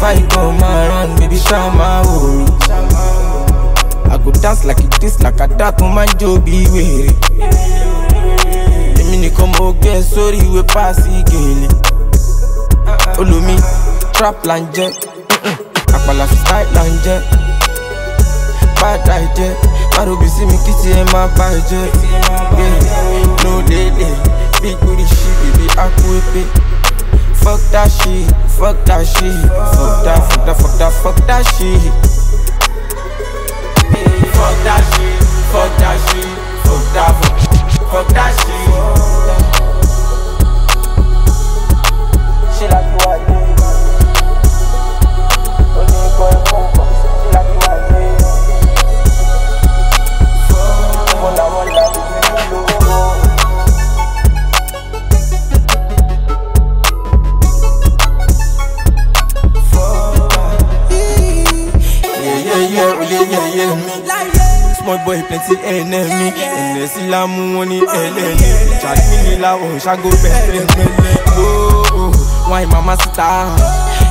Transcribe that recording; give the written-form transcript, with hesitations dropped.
If I come around, baby, shama oh. I go dance like it is like a that woman Joby way. Emi ni come get sorry we pass again. Follow me, trap lanje, Akbala style lanje. Bad idea, Maro be see me kitty and my budget. Yeah, no daily, big booty shit, baby, I fuck that shit, fuck that shit, fuck that, fuck that, fuck that, fuck that shit. Fuck that shit, fuck that shit, fuck that, fuck that shit. She like you are dead. Only going home, she like you are dead. Yeah, me. Small boy, plenty enemy. And the silamu money, LLA. Charge me, la, oh, shall go better. Oh, why mama star?